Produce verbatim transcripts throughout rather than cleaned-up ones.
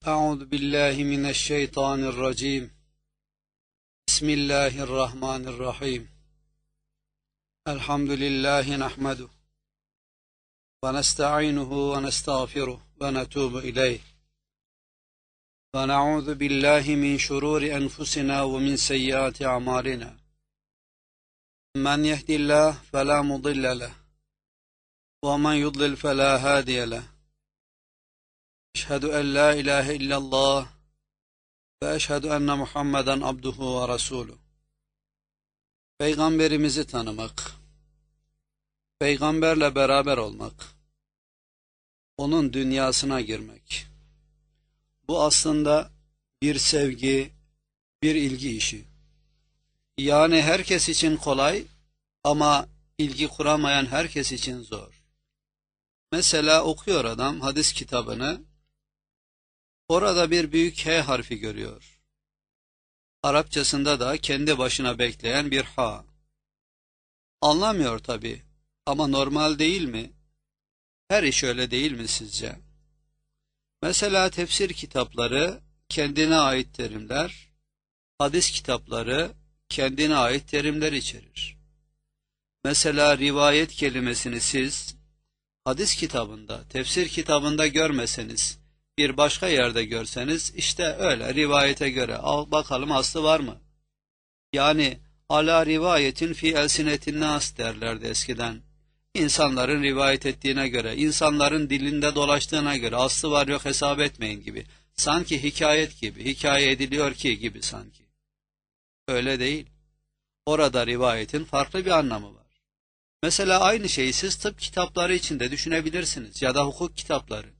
أعوذ بالله من الشيطان الرجيم بسم الله الرحمن الرحيم الحمد لله نحمده ونستعينه ونستغفره ونتوب إليه ونعوذ بالله من شرور أنفسنا ومن سيئات أعمالنا من يهد الله فلا مضل له ومن يضلل فلا هادي له أشهد أن لا إله إلا الله وأشهد أن محمدا عبده ورسوله. Peygamberimizi tanımak, peygamberle beraber olmak, onun dünyasına girmek. Bu aslında bir sevgi, bir ilgi işi. Yani herkes için kolay ama ilgi kuramayan herkes için zor. Mesela okuyor adam hadis kitabını, orada bir büyük H harfi görüyor. Arapçasında da kendi başına bekleyen bir ha. Anlamıyor tabi ama normal değil mi? Her iş öyle değil mi sizce? Mesela tefsir kitapları kendine ait terimler, hadis kitapları kendine ait terimler içerir. Mesela rivayet kelimesini siz hadis kitabında, tefsir kitabında görmeseniz, bir başka yerde görseniz, işte öyle rivayete göre, al bakalım aslı var mı? Yani ala rivayetin fi elsinetin nas derlerdi eskiden. İnsanların rivayet ettiğine göre, insanların dilinde dolaştığına göre aslı var yok hesap etmeyin gibi. Sanki hikayet gibi, hikaye ediliyor ki gibi sanki. Öyle değil. Orada rivayetin farklı bir anlamı var. Mesela aynı şeyi siz tıp kitapları içinde düşünebilirsiniz ya da hukuk kitapları.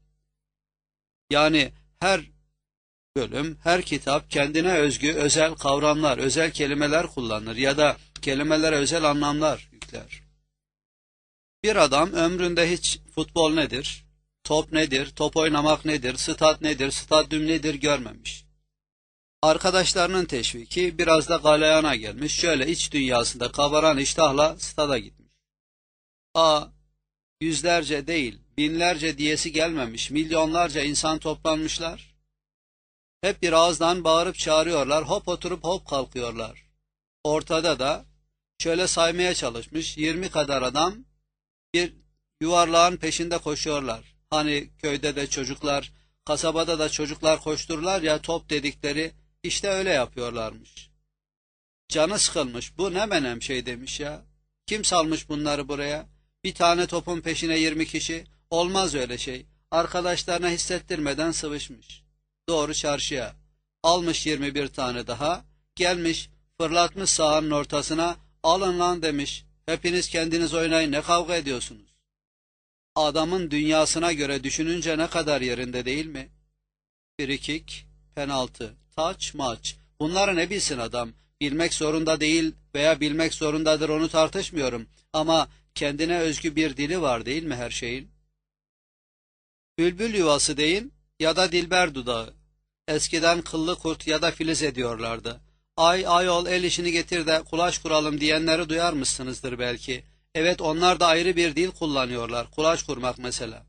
Yani her bölüm, her kitap kendine özgü özel kavramlar, özel kelimeler kullanır ya da kelimelere özel anlamlar yükler. Bir adam ömründe hiç futbol nedir, top nedir, top oynamak nedir, stat nedir, stadyum nedir görmemiş. Arkadaşlarının teşviki biraz da galeyana gelmiş, şöyle iç dünyasında kabaran iştahla stada gitmiş. A, yüzlerce değil, binlerce diyesi gelmemiş, milyonlarca insan toplanmışlar. Hep bir ağızdan bağırıp çağırıyorlar, hop oturup hop kalkıyorlar. Ortada da şöyle saymaya çalışmış, yirmi kadar adam bir yuvarlağın peşinde koşuyorlar. Hani köyde de çocuklar, kasabada da çocuklar koştururlar ya top dedikleri, işte öyle yapıyorlarmış. Canı sıkılmış, bu ne menem şey demiş ya, kim salmış bunları buraya? Bir tane topun peşine yirmi kişi, olmaz öyle şey. Arkadaşlarına hissettirmeden sıvışmış. Doğru çarşıya. Almış yirmi bir tane daha, gelmiş, fırlatmış sahanın ortasına, alın lan demiş. Hepiniz kendiniz oynayın, ne kavga ediyorsunuz? Adamın dünyasına göre düşününce ne kadar yerinde değil mi? Frikik, penaltı, taç, maç. Bunları ne bilsin adam? Bilmek zorunda değil veya bilmek zorundadır, onu tartışmıyorum. Ama kendine özgü bir dili var değil mi her şeyin? Bülbül yuvası deyin ya da dilber dudağı. Eskiden kıllı kurt ya da filiz ediyorlardı. Ay ayol el işini getir de kulaç kuralım diyenleri duyar mısınızdır belki. Evet, onlar da ayrı bir dil kullanıyorlar. Kulaç kurmak mesela.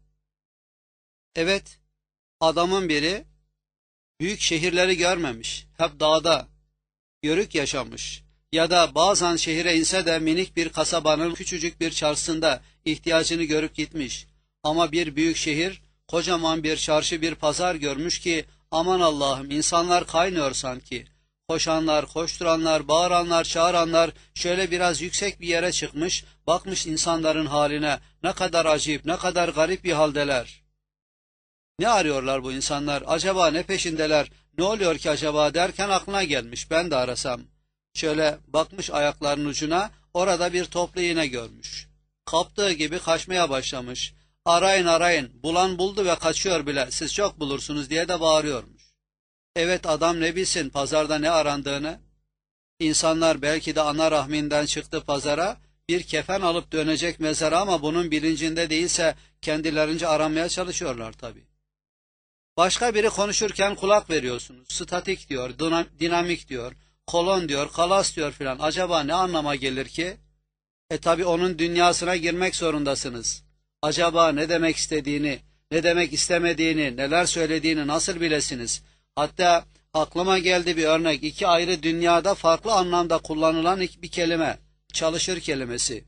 Evet, adamın biri büyük şehirleri görmemiş. Hep dağda, yörük yaşamış. Ya da bazen şehire inse de minik bir kasabanın küçücük bir çarşısında ihtiyacını görüp gitmiş. Ama bir büyük şehir, kocaman bir çarşı, bir pazar görmüş ki aman Allah'ım, insanlar kaynıyor sanki. Koşanlar, koşturanlar, bağıranlar, çağıranlar şöyle biraz yüksek bir yere çıkmış, bakmış insanların haline, ne kadar acayip, ne kadar garip bir haldeler. Ne arıyorlar bu insanlar, acaba ne peşindeler, ne oluyor ki acaba derken aklına gelmiş, ben de arasam. Şöyle bakmış ayaklarının ucuna, orada bir toplu iğne görmüş. Kaptığı gibi kaçmaya başlamış. Arayın arayın, bulan buldu ve kaçıyor bile, siz çok bulursunuz diye de bağırıyormuş. Evet, adam ne bilsin pazarda ne arandığını? İnsanlar belki de ana rahminden çıktı pazara, bir kefen alıp dönecek mezara ama bunun bilincinde değilse kendilerince aramaya çalışıyorlar tabii. Başka biri konuşurken kulak veriyorsunuz. Statik diyor, dinamik diyor, kolon diyor, kalas diyor filan. Acaba ne anlama gelir ki? E tabi onun dünyasına girmek zorundasınız. Acaba ne demek istediğini, ne demek istemediğini, neler söylediğini nasıl bilesiniz? Hatta aklıma geldi bir örnek, iki ayrı dünyada farklı anlamda kullanılan bir kelime, çalışır kelimesi.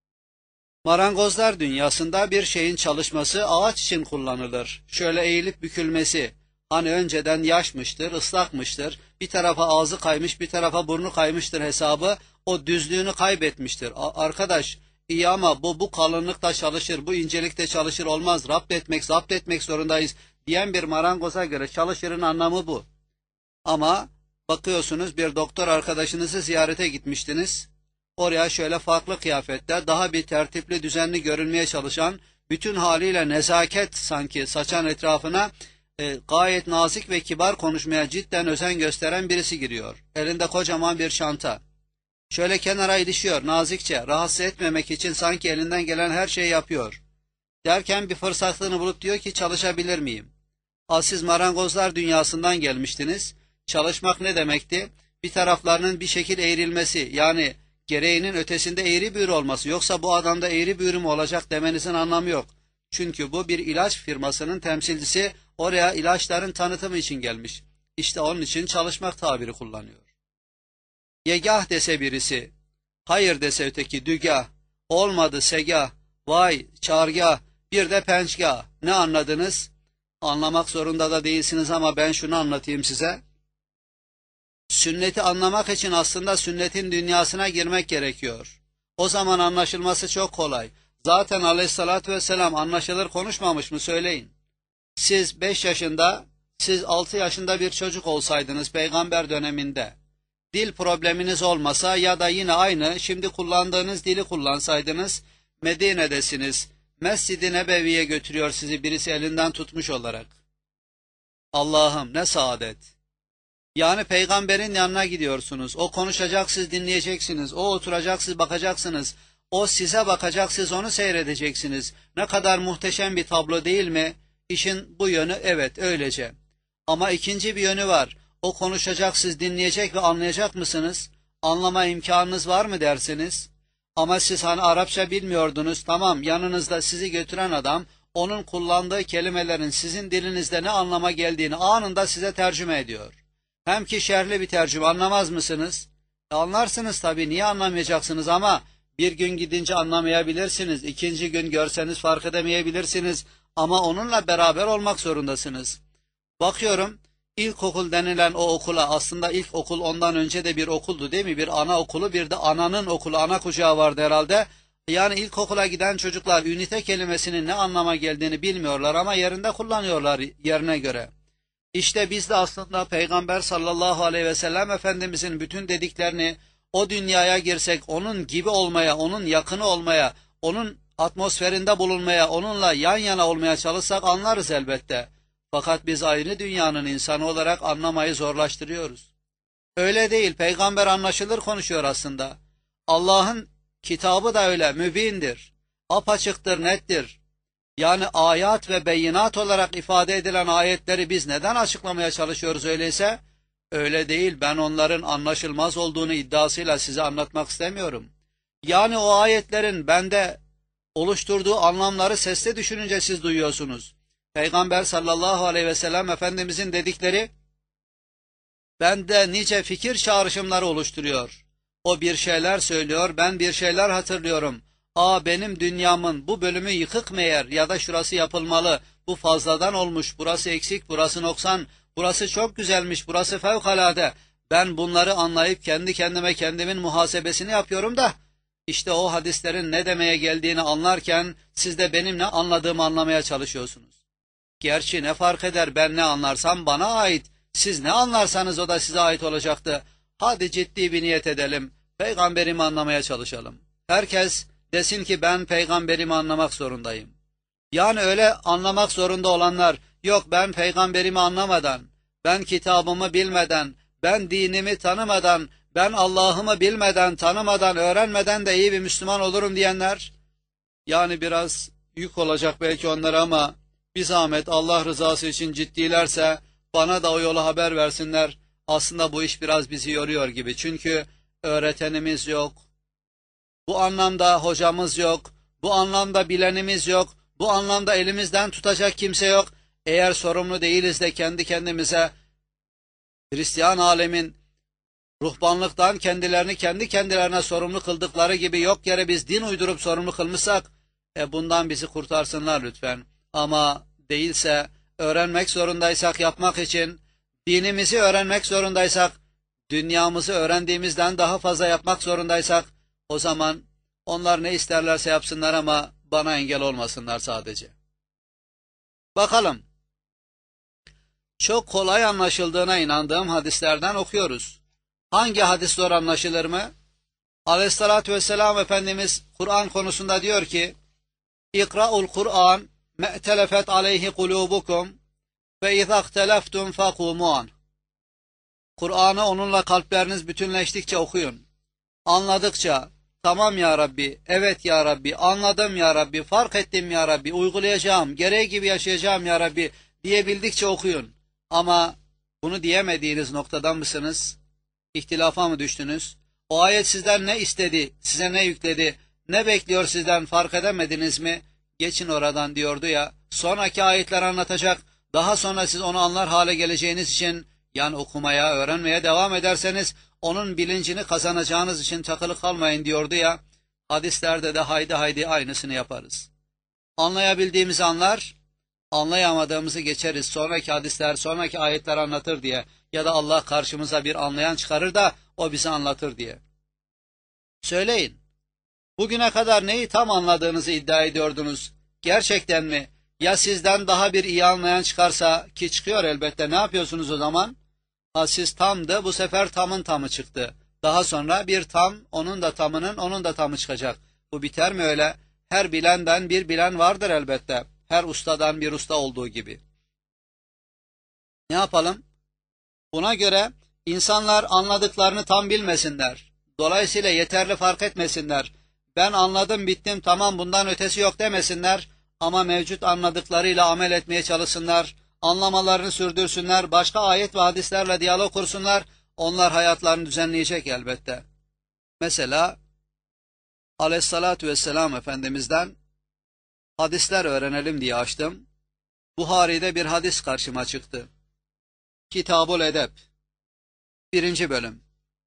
Marangozlar dünyasında bir şeyin çalışması ağaç için kullanılır. Şöyle eğilip bükülmesi, hani önceden yaşmıştır, ıslakmıştır, bir tarafa ağzı kaymış, bir tarafa burnu kaymıştır hesabı, o düzlüğünü kaybetmiştir. Arkadaş, iyi ama bu bu kalınlıkta çalışır, bu incelikte çalışır olmaz, rapt etmek, zapt etmek zorundayız diyen bir marangoza göre çalışırın anlamı bu. Ama bakıyorsunuz bir doktor arkadaşınızı ziyarete gitmiştiniz. Oraya şöyle farklı kıyafette, daha bir tertipli, düzenli görünmeye çalışan, bütün haliyle nezaket sanki saçan etrafına e, gayet nazik ve kibar konuşmaya cidden özen gösteren birisi giriyor. Elinde kocaman bir çanta. Şöyle kenara ilişiyor nazikçe, rahatsız etmemek için sanki elinden gelen her şeyi yapıyor. Derken bir fırsatını bulup diyor ki çalışabilir miyim? Ha, siz marangozlar dünyasından gelmiştiniz. Çalışmak ne demekti? Bir taraflarının bir şekil eğrilmesi, yani gereğinin ötesinde eğri büğrü olması, yoksa bu adamda eğri büğrü mü olacak demenizin anlamı yok. Çünkü bu bir ilaç firmasının temsilcisi, oraya ilaçların tanıtımı için gelmiş. İşte onun için çalışmak tabiri kullanıyor. Yegah dese birisi, hayır dese öteki dügah, olmadı segah, vay çargah, bir de pençgah. Ne anladınız? Anlamak zorunda da değilsiniz ama ben şunu anlatayım size. Sünneti anlamak için aslında sünnetin dünyasına girmek gerekiyor. O zaman anlaşılması çok kolay. Zaten aleyhissalatü vesselam anlaşılır konuşmamış mı söyleyin. Siz beş yaşında, siz altı yaşında bir çocuk olsaydınız peygamber döneminde, dil probleminiz olmasa ya da yine aynı şimdi kullandığınız dili kullansaydınız, Medine'desiniz, Mescid-i Nebevi'ye götürüyor sizi birisi elinden tutmuş olarak. Allah'ım ne saadet! Yani peygamberin yanına gidiyorsunuz, o konuşacak siz dinleyeceksiniz, o oturacak siz bakacaksınız, o size bakacak siz onu seyredeceksiniz. Ne kadar muhteşem bir tablo değil mi? İşin bu yönü evet öylece. Ama ikinci bir yönü var. O konuşacak siz dinleyecek ve anlayacak mısınız? Anlama imkanınız var mı dersiniz? Ama siz hani Arapça bilmiyordunuz, tamam, yanınızda sizi götüren adam onun kullandığı kelimelerin sizin dilinizde ne anlama geldiğini anında size tercüme ediyor. Hem ki şerhli bir tercüme, anlamaz mısınız? E anlarsınız tabii, niye anlamayacaksınız, ama bir gün gidince anlamayabilirsiniz, ikinci gün görseniz fark edemeyebilirsiniz ama onunla beraber olmak zorundasınız. Bakıyorum, İlkokul denilen o okula, aslında ilkokul ondan önce de bir okuldu değil mi? Bir ana okulu, bir de ananın okulu, ana kucağı vardı herhalde. Yani ilkokula giden çocuklar ünite kelimesinin ne anlama geldiğini bilmiyorlar ama yerinde kullanıyorlar yerine göre. İşte biz de aslında Peygamber sallallahu aleyhi ve sellem Efendimizin bütün dediklerini, o dünyaya girsek onun gibi olmaya, onun yakını olmaya, onun atmosferinde bulunmaya, onunla yan yana olmaya çalışsak anlarız elbette. Fakat biz aynı dünyanın insanı olarak anlamayı zorlaştırıyoruz. Öyle değil, peygamber anlaşılır konuşuyor aslında. Allah'ın kitabı da öyle, mübindir, apaçıktır, nettir. Yani ayat ve beyinat olarak ifade edilen ayetleri biz neden açıklamaya çalışıyoruz öyleyse? Öyle değil, ben onların anlaşılmaz olduğunu iddiasıyla size anlatmak istemiyorum. Yani o ayetlerin bende oluşturduğu anlamları sesle düşününce siz duyuyorsunuz. Peygamber sallallahu aleyhi ve sellem Efendimizin dedikleri bende nice fikir çağrışımları oluşturuyor. O bir şeyler söylüyor, ben bir şeyler hatırlıyorum. Aa, benim dünyamın bu bölümü yıkık meğer, ya da şurası yapılmalı, bu fazladan olmuş, burası eksik, burası noksan, burası çok güzelmiş, burası fevkalade. Ben bunları anlayıp kendi kendime kendimin muhasebesini yapıyorum da, işte o hadislerin ne demeye geldiğini anlarken siz de benim ne anladığımı anlamaya çalışıyorsunuz. Gerçi ne fark eder, ben ne anlarsam bana ait, siz ne anlarsanız o da size ait olacaktı. Hadi ciddi bir niyet edelim, peygamberimi anlamaya çalışalım. Herkes desin ki ben peygamberimi anlamak zorundayım. Yani öyle anlamak zorunda olanlar, yok ben peygamberimi anlamadan, ben kitabımı bilmeden, ben dinimi tanımadan, ben Allah'ımı bilmeden, tanımadan, öğrenmeden de iyi bir Müslüman olurum diyenler, yani biraz yük olacak belki onlara ama bir zahmet Allah rızası için ciddilerse bana da o yola haber versinler. Aslında bu iş biraz bizi yoruyor gibi, çünkü öğretenimiz yok. Bu anlamda hocamız yok, bu anlamda bilenimiz yok, Bu anlamda elimizden tutacak kimse yok. Eğer sorumlu değiliz de kendi kendimize Hristiyan alemin ruhbanlıktan kendilerini kendi kendilerine sorumlu kıldıkları gibi yok yere biz din uydurup sorumlu kılmışsak, e bundan bizi kurtarsınlar lütfen. Ama değilse, öğrenmek zorundaysak yapmak için, dinimizi öğrenmek zorundaysak, dünyamızı öğrendiğimizden daha fazla yapmak zorundaysak, o zaman onlar ne isterlerse yapsınlar ama bana engel olmasınlar sadece. Bakalım, çok kolay anlaşıldığına inandığım hadislerden okuyoruz. Hangi hadis zor anlaşılır mı? Aleyhissalatü vesselam Efendimiz Kur'an konusunda diyor ki, İkra'ul Kur'an me'telefet aleyhi kulubukum ve izâ ihteleftum fakûmûn. Kur'an'ı onunla kalpleriniz bütünleştikçe okuyun. Anladıkça, tamam ya Rabbi, evet ya Rabbi, anladım ya Rabbi, fark ettim ya Rabbi, uygulayacağım, gereği gibi yaşayacağım ya Rabbi diyebildikçe okuyun. Ama bunu diyemediğiniz noktadan mısınız? İhtilafa mı düştünüz? O ayet sizden ne istedi, size ne yükledi, ne bekliyor sizden fark edemediniz mi? Geçin oradan diyordu ya, sonraki ayetler anlatacak, daha sonra siz onu anlar hale geleceğiniz için, yani okumaya, öğrenmeye devam ederseniz, onun bilincini kazanacağınız için takılı kalmayın diyordu ya, hadislerde de haydi haydi aynısını yaparız. Anlayabildiğimizi anlar, anlayamadığımızı geçeriz, sonraki hadisler, sonraki ayetler anlatır diye, ya da Allah karşımıza bir anlayan çıkarır da o bize anlatır diye. Söyleyin, bugüne kadar neyi tam anladığınızı iddia ediyordunuz? Gerçekten mi? Ya sizden daha bir iyi anlayan çıkarsa, ki çıkıyor elbette, ne yapıyorsunuz o zaman? Ha siz tamdı, bu sefer tamın tamı çıktı. Daha sonra bir tam, onun da tamının, onun da tamı çıkacak. Bu biter mi öyle? Her bilenden bir bilen vardır elbette. Her ustadan bir usta olduğu gibi. Ne yapalım? Buna göre insanlar anladıklarını tam bilmesinler. Dolayısıyla yeterli fark etmesinler. Ben anladım, bittim, tamam, bundan ötesi yok demesinler. Ama mevcut anladıklarıyla amel etmeye çalışsınlar. Anlamalarını sürdürsünler. Başka ayet ve hadislerle diyalog kursunlar. Onlar hayatlarını düzenleyecek elbette. Mesela Aleyhissalatü vesselam Efendimiz'den hadisler öğrenelim diye açtım. Buhari'de bir hadis karşıma çıktı. Kitab-ül Edeb, birinci bölüm.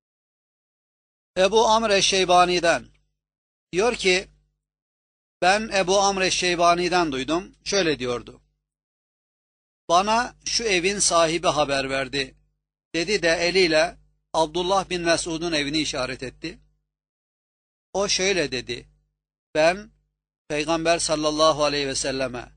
Ebu Amr Eşşeybani'den diyor ki, ben Ebu Amr Eşşeybani'den duydum, şöyle diyordu. Bana şu evin sahibi haber verdi, dedi de eliyle Abdullah bin Mesud'un evini işaret etti. O şöyle dedi, ben Peygamber sallallahu aleyhi ve selleme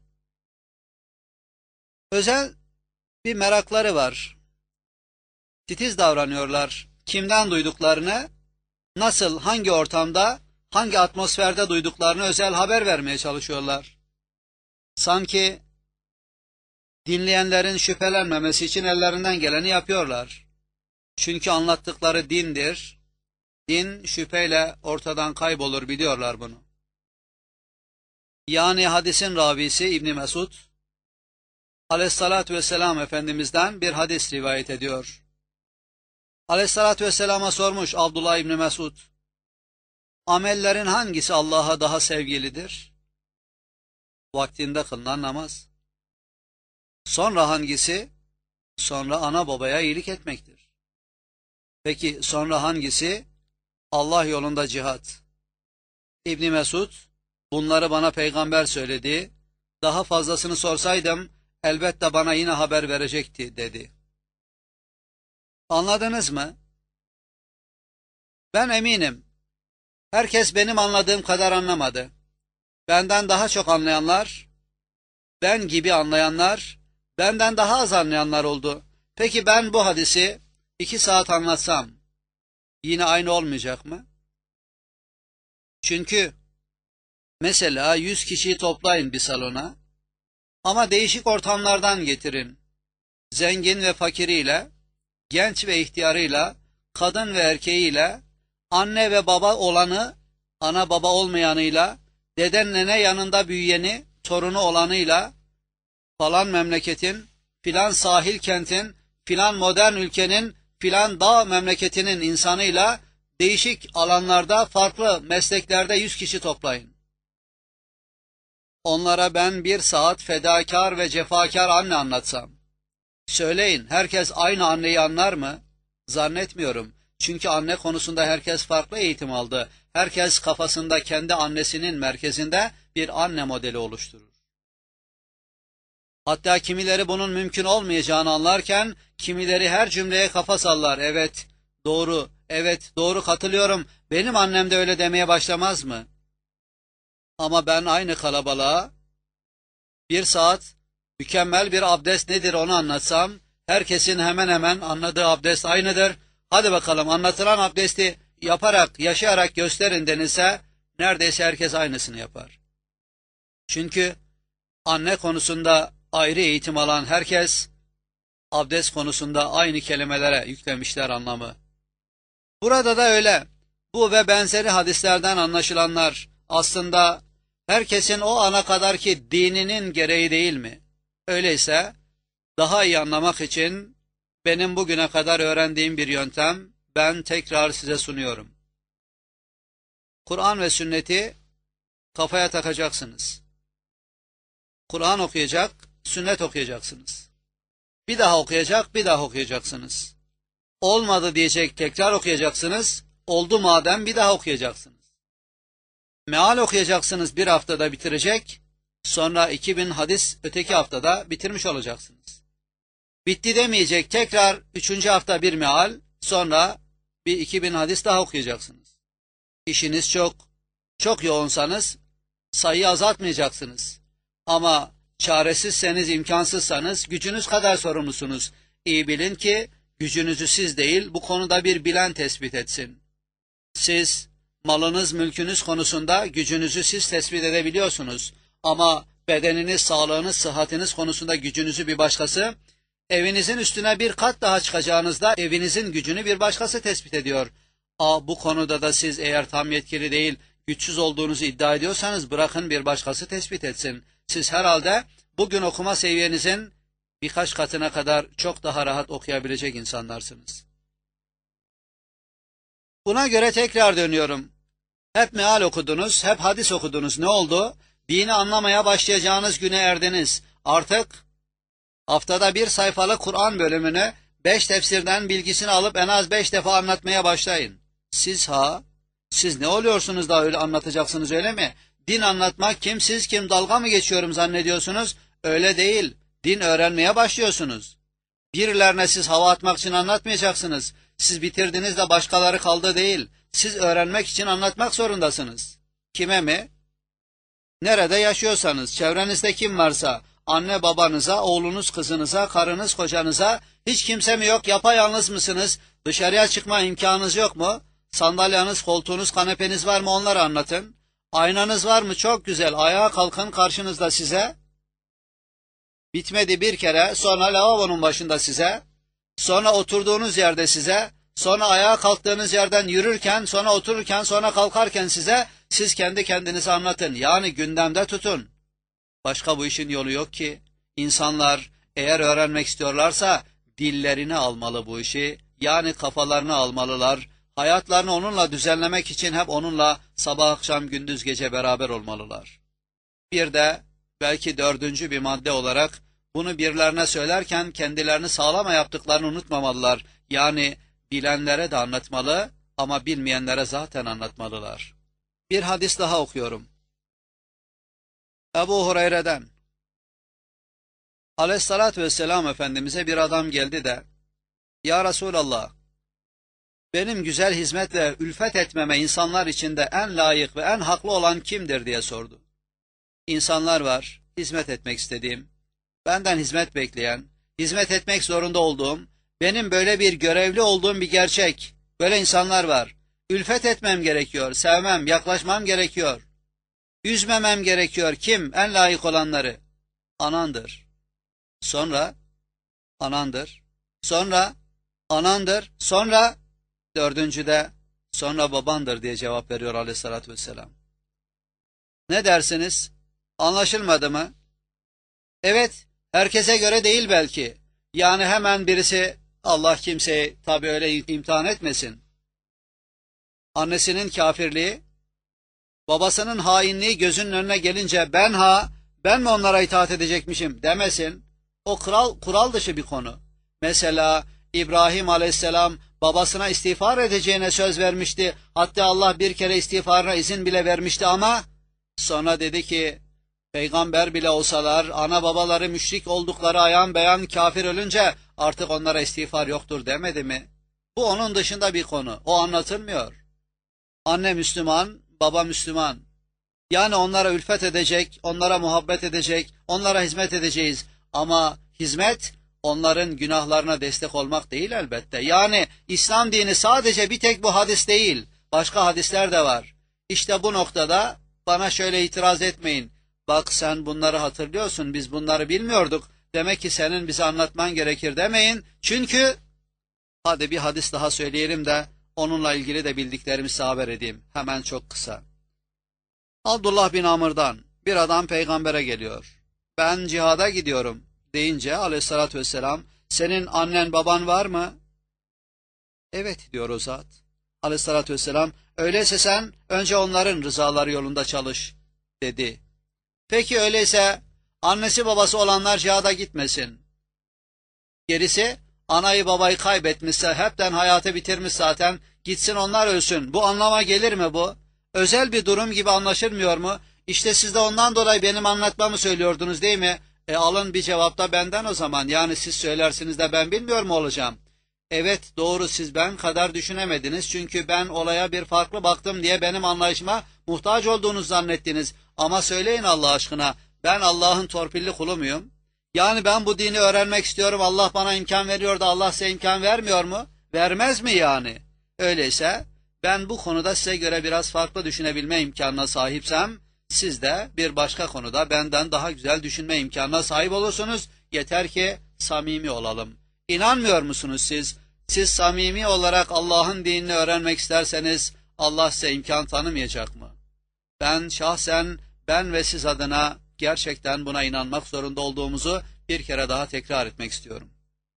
özel bir merakları var. Titiz davranıyorlar. Kimden duyduklarını, nasıl, hangi ortamda, hangi atmosferde duyduklarını özel haber vermeye çalışıyorlar. Sanki dinleyenlerin şüphelenmemesi için ellerinden geleni yapıyorlar. Çünkü anlattıkları dindir. Din şüpheyle ortadan kaybolur, biliyorlar bunu. Yani hadisin ravisi İbn Mesud, Aleyhissalatü vesselam Efendimiz'den bir hadis rivayet ediyor. Aleyhissalatü vesselama sormuş Abdullah İbni Mesud, amellerin hangisi Allah'a daha sevgilidir? Vaktinde kılınan namaz. Sonra hangisi? Sonra ana babaya iyilik etmektir. Peki sonra hangisi? Allah yolunda cihat. İbni Mesud, bunları bana peygamber söyledi, daha fazlasını sorsaydım elbette bana yine haber verecekti dedi. Anladınız mı? Ben eminim, herkes benim anladığım kadar anlamadı. Benden daha çok anlayanlar, ben gibi anlayanlar, benden daha az anlayanlar oldu. Peki ben bu hadisi iki saat anlatsam, yine aynı olmayacak mı? Çünkü mesela yüz kişiyi toplayın bir salona, ama değişik ortamlardan getirin. Zengin ve fakiriyle, genç ve ihtiyarıyla, kadın ve erkeğiyle, anne ve baba olanı, ana baba olmayanıyla, deden nene yanında büyüyeni, torunu olanıyla, falan memleketin, filan sahil kentin, filan modern ülkenin, filan dağ memleketinin insanıyla, değişik alanlarda, farklı mesleklerde yüz kişi toplayın. onlara ben bir saat fedakar ve cefakar anne anlatsam. Söyleyin, herkes aynı anneyi anlar mı? Zannetmiyorum. Çünkü anne konusunda herkes farklı eğitim aldı. Herkes kafasında kendi annesinin merkezinde bir anne modeli oluşturur. Hatta kimileri bunun mümkün olmayacağını anlarken, kimileri her cümleye kafa sallar. Evet, doğru, evet, doğru katılıyorum. Benim annem de öyle demeye başlamaz mı? Ama ben aynı kalabalığa bir saat mükemmel bir abdest nedir onu anlatsam, herkesin hemen hemen anladığı abdest aynıdır. Hadi bakalım anlatılan abdesti yaparak, yaşayarak gösterin denilse, neredeyse herkes aynısını yapar. Çünkü anne konusunda ayrı eğitim alan herkes, abdest konusunda aynı kelimelere yüklemişler anlamı. Burada da öyle. Bu ve benzeri hadislerden anlaşılanlar aslında herkesin o ana kadarki dininin gereği değil mi? Öyleyse daha iyi anlamak için benim bugüne kadar öğrendiğim bir yöntem ben tekrar size sunuyorum. Kur'an ve sünneti kafaya takacaksınız. Kur'an okuyacak, sünnet okuyacaksınız. Bir daha okuyacak, bir daha okuyacaksınız. Olmadı diyecek, tekrar okuyacaksınız. Oldu madem bir daha okuyacaksınız. Meal okuyacaksınız, bir haftada bitirecek. Sonra iki bin hadis öteki haftada bitirmiş olacaksınız. Bitti demeyecek, tekrar üçüncü hafta bir meal, sonra bir iki bin hadis daha okuyacaksınız. İşiniz çok, çok yoğunsanız sayıyı azaltmayacaksınız. Ama çaresizseniz, imkansızsanız gücünüz kadar sorumlusunuz. İyi bilin ki gücünüzü siz değil, bu konuda bir bilen tespit etsin. Siz, malınız, mülkünüz konusunda gücünüzü siz tespit edebiliyorsunuz. Ama bedeniniz, sağlığınız, sıhhatiniz konusunda gücünüzü bir başkası, evinizin üstüne bir kat daha çıkacağınızda evinizin gücünü bir başkası tespit ediyor. Aa, bu konuda da siz eğer tam yetkili değil, güçsüz olduğunuzu iddia ediyorsanız bırakın bir başkası tespit etsin. Siz herhalde bugün okuma seviyenizin birkaç katına kadar çok daha rahat okuyabilecek insanlarsınız. Buna göre tekrar dönüyorum. Hep meal okudunuz, hep hadis okudunuz. Ne oldu? Dini anlamaya başlayacağınız güne erdiniz. Artık haftada bir sayfalık Kur'an bölümünü beş tefsirden bilgisini alıp en az beş defa anlatmaya başlayın. Siz ha? Siz ne oluyorsunuz da öyle anlatacaksınız, öyle mi? Din anlatmak kim, siz kim, dalga mı geçiyorum zannediyorsunuz? Öyle değil. Din öğrenmeye başlıyorsunuz. Birilerine siz hava atmak için anlatmayacaksınız. Siz bitirdiniz de başkaları kaldı değil. Siz öğrenmek için anlatmak zorundasınız. Kime mi? Nerede yaşıyorsanız, çevrenizde kim varsa, anne babanıza, oğlunuz kızınıza, karınız kocanıza, hiç kimse mi yok, yapayalnız mısınız, dışarıya çıkma imkanınız yok mu, sandalyeniz, koltuğunuz, kanepeniz var mı, onları anlatın. Aynanız var mı, çok güzel, ayağa kalkın karşınızda size. Bitmedi bir kere, sonra lavabonun başında size, sonra oturduğunuz yerde size, sonra ayağa kalktığınız yerden yürürken, sonra otururken, sonra kalkarken size, siz kendi kendinize anlatın. Yani gündemde tutun. Başka bu işin yolu yok ki. İnsanlar eğer öğrenmek istiyorlarsa dillerini almalı bu işi. Yani kafalarını almalılar. Hayatlarını onunla düzenlemek için hep onunla sabah akşam gündüz gece beraber olmalılar. Bir de belki dördüncü bir madde olarak bunu birilerine söylerken kendilerini sağlama yaptıklarını unutmamalılar. Yani bilenlere de anlatmalı ama bilmeyenlere zaten anlatmalılar. Bir hadis daha okuyorum. Ebu Hureyre'den. Aleyhissalatü vesselam Efendimiz'e bir adam geldi de, Ya Resulallah, benim güzel hizmet ve ülfet etmeme insanlar içinde en layık ve en haklı olan kimdir diye sordu. İnsanlar var, hizmet etmek istediğim, benden hizmet bekleyen, hizmet etmek zorunda olduğum, benim böyle bir görevli olduğum bir gerçek, böyle insanlar var. Ülfet etmem gerekiyor, sevmem, yaklaşmam gerekiyor. Üzmemem gerekiyor. Kim? En layık olanları. Anandır. Sonra, anandır. Sonra, anandır. Sonra, dördüncüde, sonra babandır diye cevap veriyor Aleyhisselatü Vesselam. Ne dersiniz? Anlaşılmadı mı? Evet, herkese göre değil belki. Yani hemen birisi, Allah kimseyi tabii öyle imtihan etmesin. Annesinin kafirliği, babasının hainliği gözünün önüne gelince ben ha, Ben mi onlara itaat edecekmişim demesin. O kural, kural dışı bir konu. Mesela İbrahim Aleyhisselam babasına istiğfar edeceğine söz vermişti. Hatta Allah bir kere istiğfarına izin bile vermişti ama sonra dedi ki peygamber bile olsalar ana babaları müşrik oldukları ayan beyan kafir ölünce artık onlara istiğfar yoktur demedi mi? Bu onun dışında bir konu. O anlatılmıyor. Anne Müslüman, baba Müslüman. Yani onlara ülfet edecek, onlara muhabbet edecek, onlara hizmet edeceğiz. Ama hizmet onların günahlarına destek olmak değil elbette. Yani İslam dini sadece bir tek bu hadis değil. Başka hadisler de var. İşte bu noktada bana şöyle itiraz etmeyin. Bak sen bunları hatırlıyorsun, biz bunları bilmiyorduk. Demek ki senin bize anlatman gerekir demeyin. Çünkü hadi bir hadis daha söyleyelim de onunla ilgili de bildiklerimi size haber edeyim. Hemen çok kısa. Abdullah bin Amr'dan bir adam peygambere geliyor. Ben cihada gidiyorum deyince aleyhissalatü vesselam senin annen baban var mı? Evet diyor o zat. Aleyhissalatü vesselam öyleyse sen önce onların rızaları yolunda çalış dedi. Peki öyleyse annesi babası olanlar cihada gitmesin. Gerisi anayı babayı kaybetmişse hepten hayatı bitirmiş zaten gitsin onlar ölsün. Bu anlama gelir mi bu? Özel bir durum gibi anlaşılmıyor mu? İşte siz de ondan dolayı benim anlatmamı söylüyordunuz değil mi? E alın bir cevap da benden o zaman. Yani siz söylersiniz de ben bilmiyor mu olacağım? Evet doğru siz ben kadar düşünemediniz. Çünkü ben olaya bir farklı baktım diye benim anlayışıma muhtaç olduğunuzu zannettiniz. Ama söyleyin Allah aşkına ben Allah'ın torpilli kulu muyum? Yani ben bu dini öğrenmek istiyorum. Allah bana imkan veriyor da Allah size imkan vermiyor mu? Vermez mi yani? Öyleyse ben bu konuda size göre biraz farklı düşünebilme imkanına sahipsem, siz de bir başka konuda benden daha güzel düşünme imkanına sahip olursunuz. Yeter ki samimi olalım. İnanmıyor musunuz siz? Siz samimi olarak Allah'ın dinini öğrenmek isterseniz Allah size imkan tanımayacak mı? Ben şahsen ben ve siz adına gerçekten buna inanmak zorunda olduğumuzu bir kere daha tekrar etmek istiyorum.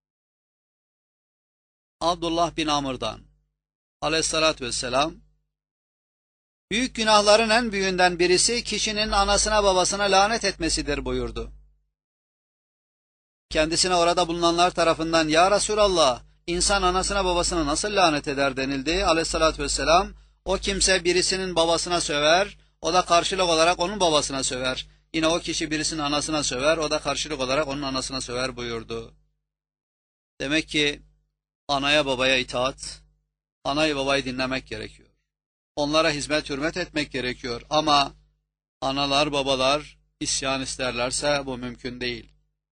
Abdullah bin Amr'dan aleyhissalatü vesselam büyük günahların en büyüğünden birisi kişinin anasına babasına lanet etmesidir buyurdu. Kendisine orada bulunanlar tarafından ya Resulallah insan anasına babasına nasıl lanet eder denildi. Aleyhissalatü vesselam o kimse birisinin babasına söver, o da karşılık olarak onun babasına söver. Yine o kişi birisinin anasına söver, o da karşılık olarak onun anasına söver buyurdu. Demek ki anaya babaya itaat, anayı babayı dinlemek gerekiyor. Onlara hizmet hürmet etmek gerekiyor ama analar babalar isyan isterlerse bu mümkün değil.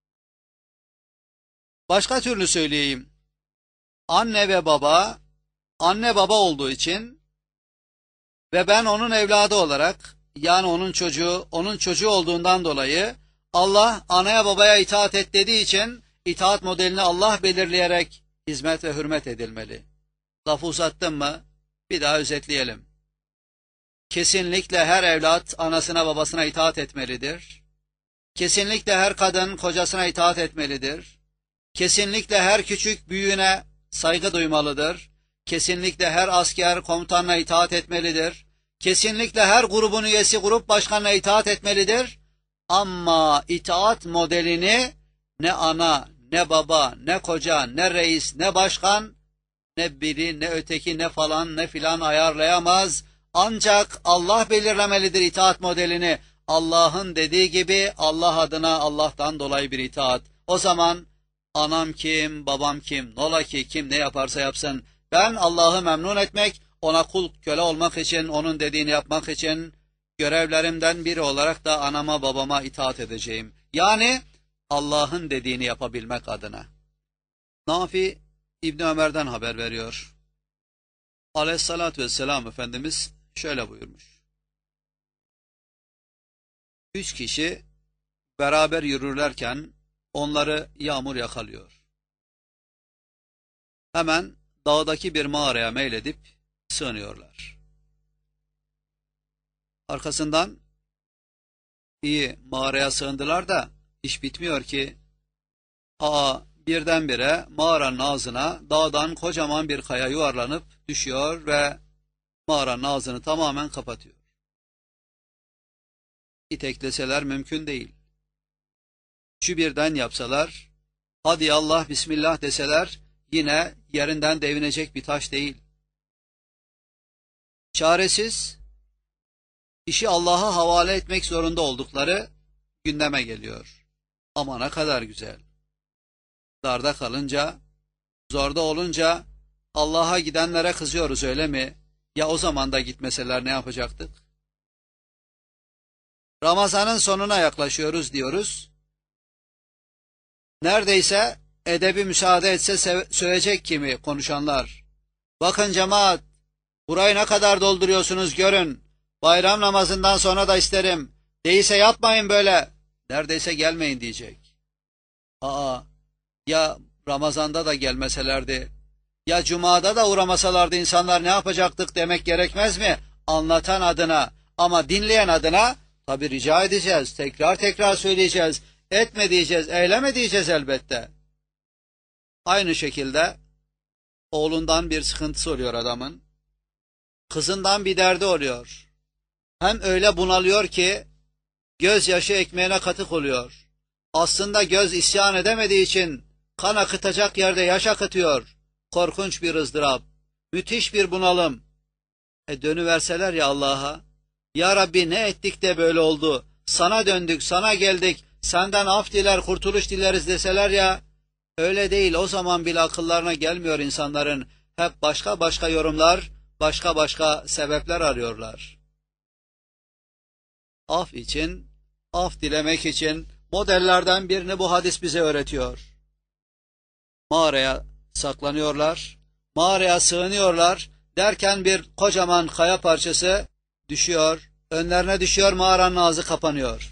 Başka türlü söyleyeyim. Anne ve baba, anne baba olduğu için ve ben onun evladı olarak, yani onun çocuğu, onun çocuğu olduğundan dolayı Allah anaya babaya itaat et dediği için itaat modelini Allah belirleyerek hizmet ve hürmet edilmeli. Lafı uzattım mı? Bir daha özetleyelim. Kesinlikle her evlat anasına babasına itaat etmelidir. Kesinlikle her kadın kocasına itaat etmelidir. Kesinlikle her küçük büyüğüne saygı duymalıdır. Kesinlikle her asker komutanına itaat etmelidir. Kesinlikle her grubun üyesi grup başkanına itaat etmelidir. Ama itaat modelini ne ana, ne baba, ne koca, ne reis, ne başkan, ne biri, ne öteki, ne falan, ne filan ayarlayamaz. Ancak Allah belirlemelidir itaat modelini. Allah'ın dediği gibi Allah adına Allah'tan dolayı bir itaat. O zaman anam kim, babam kim, nola ki kim ne yaparsa yapsın. Ben Allah'ı memnun etmek, ona kul köle olmak için, onun dediğini yapmak için görevlerimden biri olarak da anama babama itaat edeceğim. Yani Allah'ın dediğini yapabilmek adına. Nafi İbni Ömer'den haber veriyor. Aleyhissalatü vesselam Efendimiz şöyle buyurmuş. Üç kişi beraber yürürlerken onları yağmur yakalıyor. Hemen dağdaki bir mağaraya meyledip sığınıyorlar. Arkasından iyi mağaraya sığındılar da iş bitmiyor ki aa birdenbire mağaranın ağzına dağdan kocaman bir kaya yuvarlanıp düşüyor ve mağaranın ağzını tamamen kapatıyor. İtekleseler mümkün değil. Üçü birden yapsalar, hadi Allah Bismillah deseler, yine yerinden devinecek bir taş değil. Çaresiz, işi Allah'a havale etmek zorunda oldukları gündeme geliyor. Ama ne kadar güzel. Darda kalınca, zorda olunca Allah'a gidenlere kızıyoruz, öyle mi? Ya o zaman da gitmeseler ne yapacaktık? Ramazanın sonuna yaklaşıyoruz diyoruz. Neredeyse edebi müsaade etse söyleyecek kimi konuşanlar. Bakın cemaat, burayı ne kadar dolduruyorsunuz görün. Bayram namazından sonra da isterim. Değilse yapmayın böyle. Neredeyse gelmeyin diyecek. Aa, ya Ramazan'da da gelmeselerdi, ya Cuma'da da uğramasalardı insanlar ne yapacaktık demek gerekmez mi? Anlatan adına, ama dinleyen adına tabi rica edeceğiz, tekrar tekrar söyleyeceğiz, etme diyeceğiz, eyleme diyeceğiz elbette. Aynı şekilde oğlundan bir sıkıntısı oluyor adamın, kızından bir derdi oluyor. Hem öyle bunalıyor ki gözyaşı ekmeğine katık oluyor. Aslında göz isyan edemediği için kan akıtacak yerde yaş akıtıyor. Korkunç bir ızdırap, müthiş bir bunalım. E dönüverseler ya Allah'a, ya Rabbi ne ettik de böyle oldu, sana döndük, sana geldik, senden af diler, kurtuluş dileriz deseler ya, öyle değil, o zaman bile akıllarına gelmiyor insanların. Hep başka başka yorumlar, başka başka sebepler arıyorlar. Af için, af dilemek için modellerden birini bu hadis bize öğretiyor. Mağaraya saklanıyorlar, mağaraya sığınıyorlar derken bir kocaman kaya parçası düşüyor, önlerine düşüyor, mağaranın ağzı kapanıyor.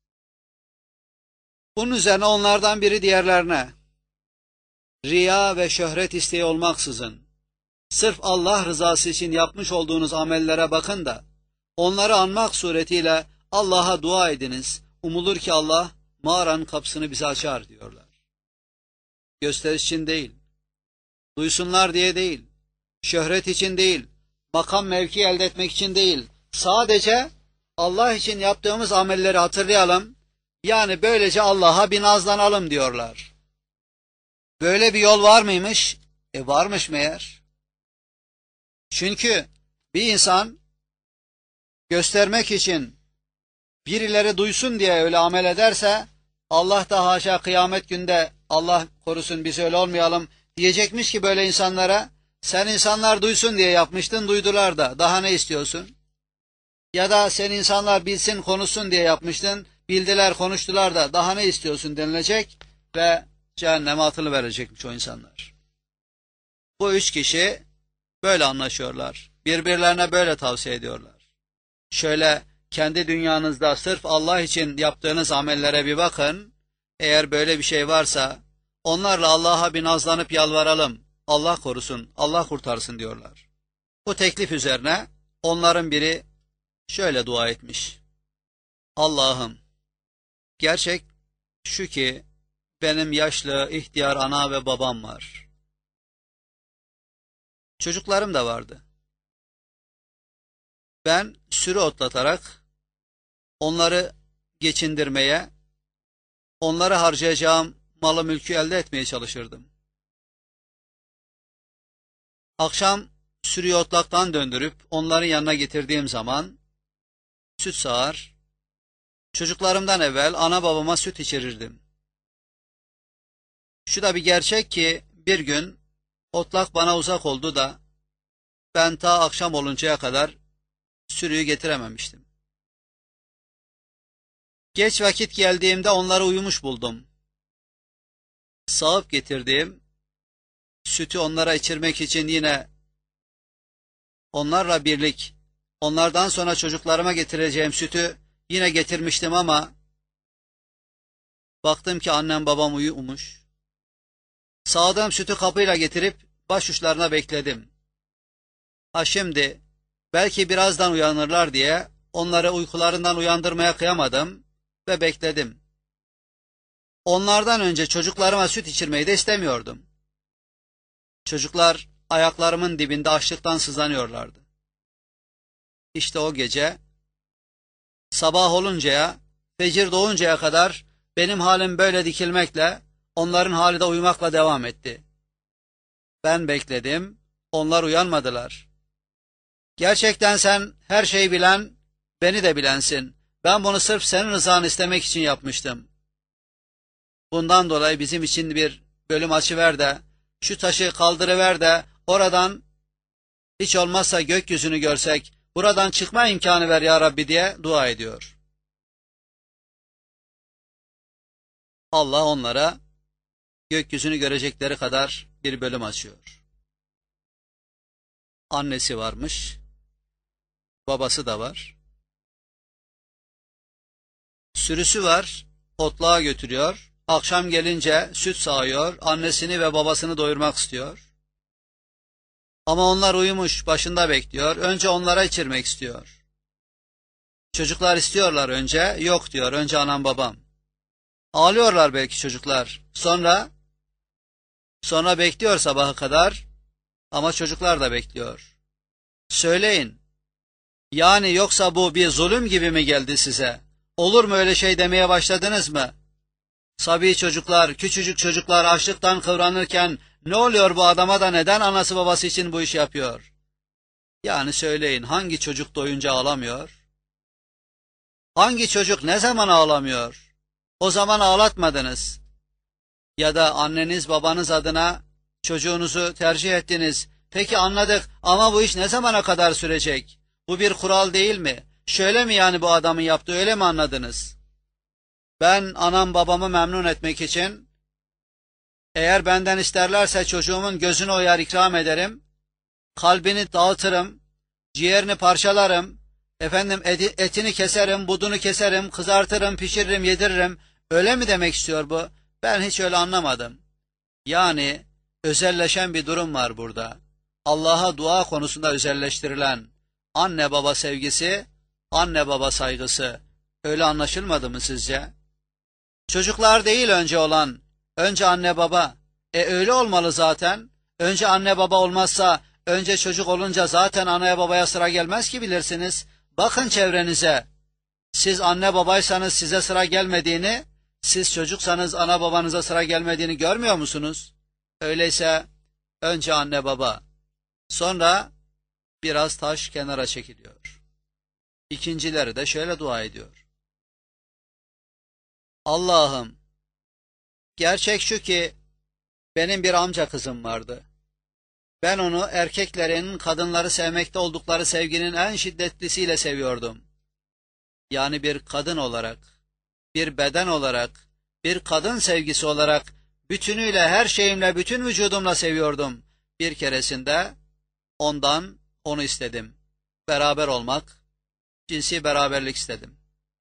Bunun üzerine onlardan biri diğerlerine, riya ve şöhret isteği olmaksızın, sırf Allah rızası için yapmış olduğunuz amellere bakın da, onları anmak suretiyle Allah'a dua ediniz, umulur ki Allah mağaranın kapısını bize açar diyorlar. Gösteriş için değil, duysunlar diye değil, şöhret için değil, makam mevki elde etmek için değil, sadece Allah için yaptığımız amelleri hatırlayalım, yani böylece Allah'a bir nazlanalım diyorlar. Böyle bir yol var mıymış? E varmış meğer. Çünkü bir insan göstermek için, birileri duysun diye öyle amel ederse, Allah da haşa kıyamet günde, Allah korusun biz öyle olmayalım, diyecekmiş ki böyle insanlara, sen insanlar duysun diye yapmıştın, duydular da, daha ne istiyorsun? Ya da sen insanlar bilsin, konuşsun diye yapmıştın, bildiler, konuştular da, daha ne istiyorsun denilecek ve cehenneme atılıverecekmiş o insanlar. Bu üç kişi böyle anlaşıyorlar, birbirlerine böyle tavsiye ediyorlar. Şöyle kendi dünyanızda sırf Allah için yaptığınız amellere bir bakın, eğer böyle bir şey varsa, onlarla Allah'a bir nazlanıp yalvaralım, Allah korusun, Allah kurtarsın diyorlar. Bu teklif üzerine onların biri şöyle dua etmiş. Allah'ım, gerçek şu ki benim yaşlı, ihtiyar ana ve babam var. Çocuklarım da vardı. Ben sürü otlatarak onları geçindirmeye, onları harcayacağım malı mülkü elde etmeye çalışırdım. Akşam sürüyü otlaktan döndürüp onların yanına getirdiğim zaman süt sağar, çocuklarımdan evvel ana babama süt içirirdim. Şu da bir gerçek ki bir gün otlak bana uzak oldu da ben ta akşam oluncaya kadar sürüyü getirememiştim. Geç vakit geldiğimde onları uyumuş buldum. Sağıp getirdiğim sütü onlara içirmek için yine onlarla birlik, onlardan sonra çocuklarıma getireceğim sütü yine getirmiştim ama baktım ki annem babam uyumuş. Sağdığım sütü kapıyla getirip başuçlarına bekledim. Ha şimdi belki birazdan uyanırlar diye onları uykularından uyandırmaya kıyamadım ve bekledim. Onlardan önce çocuklarıma süt içirmeyi de istemiyordum. Çocuklar ayaklarımın dibinde açlıktan sızlanıyorlardı. İşte o gece sabah oluncaya, fecir doğuncaya kadar benim halim böyle dikilmekle, onların hali de uyumakla devam etti. Ben bekledim, onlar uyanmadılar. Gerçekten sen her şeyi bilen, beni de bilensin. Ben bunu sırf senin rızanı istemek için yapmıştım. Bundan dolayı bizim için bir bölüm açıver de, şu taşı kaldırıver de, oradan hiç olmazsa gökyüzünü görsek, buradan çıkma imkanı ver ya Rabbi diye dua ediyor. Allah onlara gökyüzünü görecekleri kadar bir bölüm açıyor. Annesi varmış, babası da var. Sürüsü var, otluğa götürüyor. Akşam gelince süt sağıyor, annesini ve babasını doyurmak istiyor. Ama onlar uyumuş, başında bekliyor. Önce onlara içirmek istiyor. Çocuklar istiyorlar önce, yok diyor, önce anam babam. Ağlıyorlar belki çocuklar. Sonra, sonra bekliyor sabaha kadar. Ama çocuklar da bekliyor. Söyleyin, yani yoksa bu bir zulüm gibi mi geldi size? Olur mu öyle şey demeye başladınız mı? Sabi çocuklar, küçücük çocuklar açlıktan kıvranırken ne oluyor bu adama da neden anası babası için bu işi yapıyor? Yani söyleyin, hangi çocuk doyunca ağlamıyor? Hangi çocuk ne zaman ağlamıyor? O zaman ağlatmadınız. Ya da anneniz babanız adına çocuğunuzu tercih ettiniz. Peki anladık ama bu iş ne zamana kadar sürecek? Bu bir kural değil mi? Şöyle mi yani bu adamın yaptığı, öyle mi anladınız? Ben anam babamı memnun etmek için, eğer benden isterlerse çocuğumun gözünü oyar ikram ederim, kalbini dağıtırım, ciğerini parçalarım, efendim eti, etini keserim, budunu keserim, kızartırım, pişiririm, yediririm. Öyle mi demek istiyor bu? Ben hiç öyle anlamadım. Yani özelleşen bir durum var burada. Allah'a dua konusunda özelleştirilen anne baba sevgisi, anne baba saygısı öyle anlaşılmadı mı sizce? Çocuklar değil önce olan, önce anne baba. E öyle olmalı zaten. Önce anne baba olmazsa, önce çocuk olunca zaten anaya babaya sıra gelmez ki, bilirsiniz. Bakın çevrenize. Siz anne babaysanız size sıra gelmediğini, siz çocuksanız ana babanıza sıra gelmediğini görmüyor musunuz? Öyleyse önce anne baba, sonra biraz taş kenara çekiliyor. İkincileri de şöyle dua ediyor. Allah'ım, gerçek şu ki benim bir amca kızım vardı. Ben onu erkeklerin kadınları sevmekte oldukları sevginin en şiddetlisiyle seviyordum. Yani bir kadın olarak, bir beden olarak, bir kadın sevgisi olarak bütünüyle, her şeyimle, bütün vücudumla seviyordum. Bir keresinde ondan onu istedim. Beraber olmak, cinsi beraberlik istedim.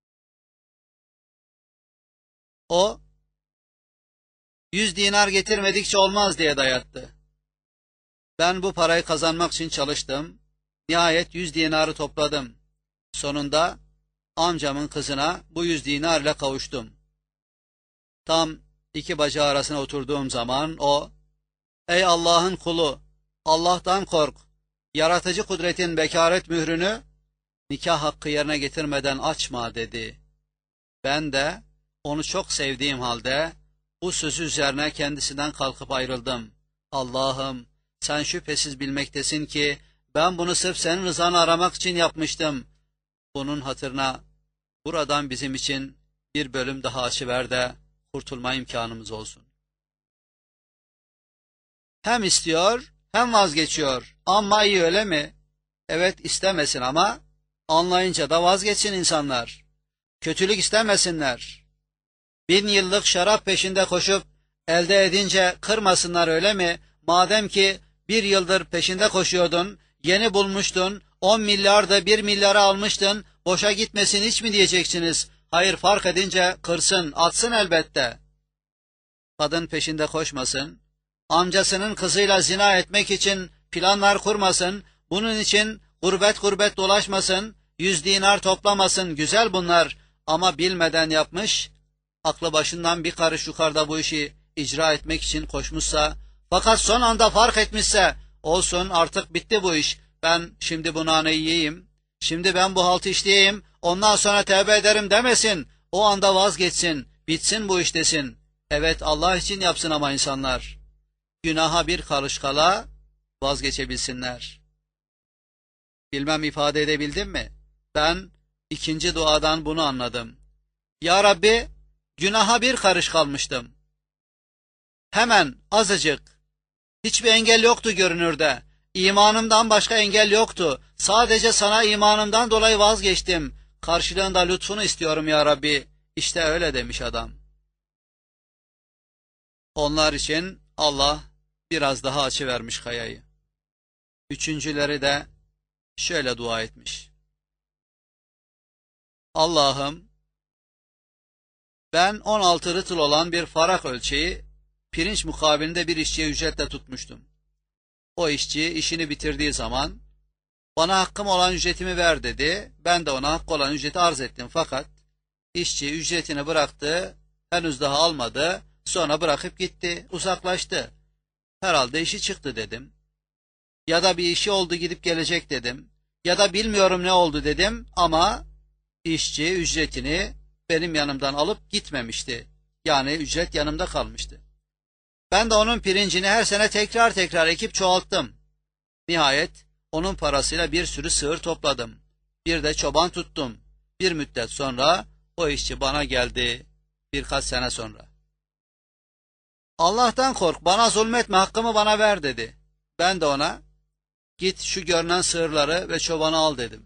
O, yüz dinar getirmedikçe olmaz diye dayattı. Ben bu parayı kazanmak için çalıştım. Nihayet yüz dinarı topladım. Sonunda amcamın kızına bu yüz dinar ile kavuştum. Tam iki bacağı arasına oturduğum zaman o, ey Allah'ın kulu, Allah'tan kork, yaratıcı kudretin bekaret mührünü nikah hakkı yerine getirmeden açma dedi. Ben de onu çok sevdiğim halde bu sözü üzerine kendisinden kalkıp ayrıldım. Allah'ım, sen şüphesiz bilmektesin ki ben bunu sırf senin rızanı aramak için yapmıştım. Bunun hatırına buradan bizim için bir bölüm daha açıver de kurtulma imkanımız olsun. Hem istiyor hem vazgeçiyor. Ama iyi öyle mi? Evet, istemesin ama anlayınca da vazgeçsin insanlar. Kötülük istemesinler. Bin yıllık şarap peşinde koşup elde edince kırmasınlar, öyle mi? Madem ki bir yıldır peşinde koşuyordun, yeni bulmuştun, on milyarda bir milyara almıştın, boşa gitmesin hiç mi diyeceksiniz? Hayır, fark edince kırsın, atsın elbette. Kadın peşinde koşmasın, amcasının kızıyla zina etmek için planlar kurmasın, bunun için gurbet gurbet dolaşmasın, yüz dinar toplamasın, güzel bunlar ama bilmeden yapmış, aklı başından bir karış yukarıda bu işi icra etmek için koşmuşsa, fakat son anda fark etmişse, olsun artık bitti bu iş, ben şimdi bu naneyi yiyeyim, şimdi ben bu haltı işleyeyim, ondan sonra tevbe ederim demesin, o anda vazgeçsin, Bitsin bu iş desin. Evet, Allah için yapsın ama insanlar. Günaha bir karış kala vazgeçebilsinler. Bilmem ifade edebildim mi? Ben ikinci duadan bunu anladım. Ya Rabbi, günaha bir karış kalmıştım. Hemen azıcık, hiçbir engel yoktu görünürde. İmanımdan başka engel yoktu. Sadece sana imanımdan dolayı vazgeçtim. Karşılığında lütfunu istiyorum ya Rabbi. İşte öyle demiş adam. Onlar için Allah biraz daha açıvermiş kayayı. Üçüncüleri de şöyle dua etmiş. Allah'ım, ben on altı rıtıl olan bir farak ölçeği pirinç mukabilinde bir işçiye ücretle tutmuştum. O işçi işini bitirdiği zaman bana hakkım olan ücretimi ver dedi. Ben de ona hakkı olan ücreti arz ettim. Fakat işçi ücretini bıraktı, henüz daha almadı, sonra bırakıp gitti, uzaklaştı. Herhalde işi çıktı dedim. Ya da bir işi oldu gidip gelecek dedim. Ya da bilmiyorum ne oldu dedim ama işçi ücretini benim yanımdan alıp gitmemişti. Yani ücret yanımda kalmıştı. Ben de onun pirincini her sene tekrar tekrar ekip çoğalttım. Nihayet onun parasıyla bir sürü sığır topladım. Bir de çoban tuttum. Bir müddet sonra o işçi bana geldi, birkaç sene sonra. Allah'tan kork, bana zulmetme, hakkımı bana ver dedi. Ben de ona, git şu görünen sığırları ve çobanı al dedim.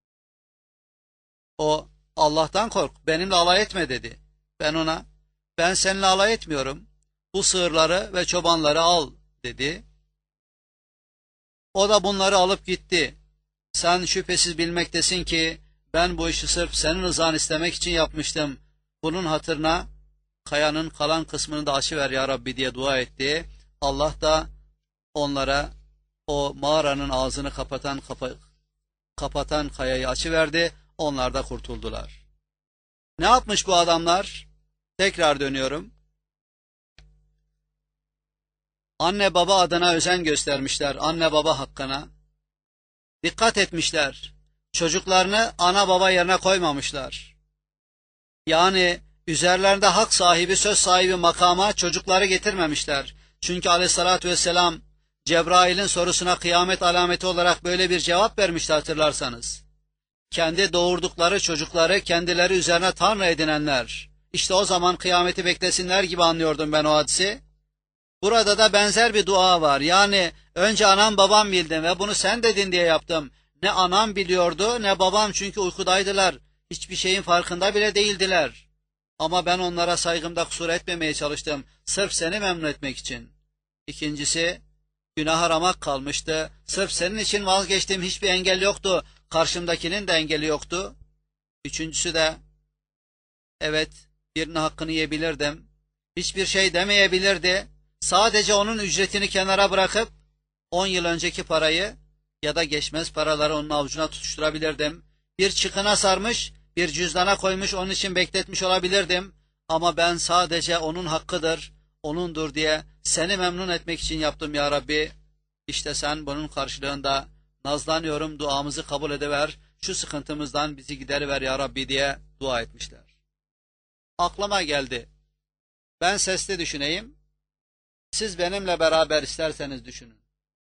O, Allah'tan kork, benimle alay etme dedi. Ben ona, ben seninle alay etmiyorum, bu sığırları ve çobanları al dedi. O da bunları alıp gitti. Sen şüphesiz bilmektesin ki ben bu işi sırf senin rızan istemek için yapmıştım. Bunun hatırına kayanın kalan kısmını da açıver ya Rabbi diye dua etti. Allah da onlara o mağaranın ağzını kapatan kapa kapatan kayayı açıverdi. Onlar da kurtuldular. Ne yapmış bu adamlar? Tekrar dönüyorum. Anne baba adına özen göstermişler, anne baba hakkına. Dikkat etmişler. Çocuklarını ana baba yerine koymamışlar. Yani üzerlerinde hak sahibi, söz sahibi makama çocukları getirmemişler. Çünkü aleyhissalatü vesselam Cebrail'in sorusuna kıyamet alameti olarak böyle bir cevap vermişti hatırlarsanız. Kendi doğurdukları çocukları kendileri üzerine tanrı edinenler. İşte o zaman kıyameti beklesinler gibi anlıyordum ben o hadisi. Burada da benzer bir dua var. Yani önce anam babam bildim ve bunu sen dedin diye yaptım. Ne anam biliyordu ne babam, çünkü uykudaydılar. Hiçbir şeyin farkında bile değildiler. Ama ben onlara saygımda kusur etmemeye çalıştım. Sırf seni memnun etmek için. İkincisi, günah aramak kalmıştı. Sırf senin için vazgeçtiğim hiçbir engel yoktu. Karşımdakinin de engeli yoktu. Üçüncüsü de, evet, birinin hakkını yiyebilirdim. Hiçbir şey demeyebilirdi. Sadece onun ücretini kenara bırakıp on yıl önceki parayı ya da geçmez paraları onun avucuna tutuşturabilirdim. Bir çıkına sarmış, bir cüzdana koymuş, onun için bekletmiş olabilirdim. Ama ben sadece onun hakkıdır, onundur diye seni memnun etmek için yaptım ya Rabbi. İşte sen bunun karşılığında nazlanıyorum, duamızı kabul ediver, şu sıkıntımızdan bizi gideriver ya Rabbi diye dua etmişler. Aklıma geldi. Ben sesli düşüneyim. Siz benimle beraber isterseniz düşünün.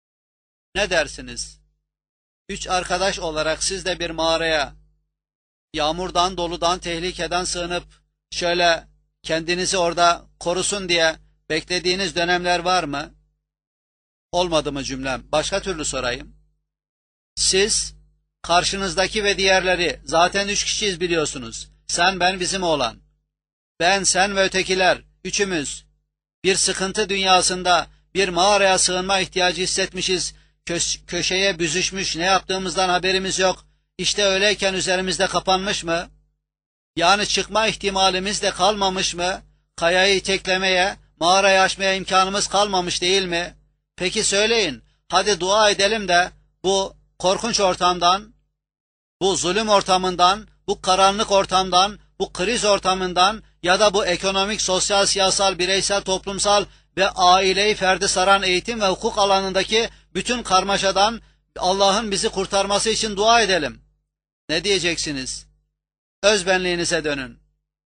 Ne dersiniz? Üç arkadaş olarak siz de bir mağaraya, yağmurdan, doludan, tehlikeden sığınıp şöyle kendinizi orada korusun diye beklediğiniz dönemler var mı? Olmadı mı cümlem? Başka türlü sorayım. Siz, karşınızdaki ve diğerleri, zaten üç kişiyiz biliyorsunuz. Sen, ben, bizim oğlan. Ben, sen ve ötekiler, üçümüz. Bir sıkıntı dünyasında bir mağaraya sığınma ihtiyacı hissetmişiz. Kö- köşeye büzüşmüş, ne yaptığımızdan haberimiz yok. İşte öyleyken üzerimizde kapanmış mı? Yani çıkma ihtimalimiz de kalmamış mı? Kayayı iteklemeye, mağarayı aşmaya imkanımız kalmamış değil mi? Peki söyleyin, hadi dua edelim de bu korkunç ortamdan, bu zulüm ortamından, bu karanlık ortamdan, bu kriz ortamından ya da bu ekonomik, sosyal, siyasal, bireysel, toplumsal ve aileyi ferdi saran eğitim ve hukuk alanındaki bütün karmaşadan Allah'ın bizi kurtarması için dua edelim. Ne diyeceksiniz? Özbenliğinize dönün.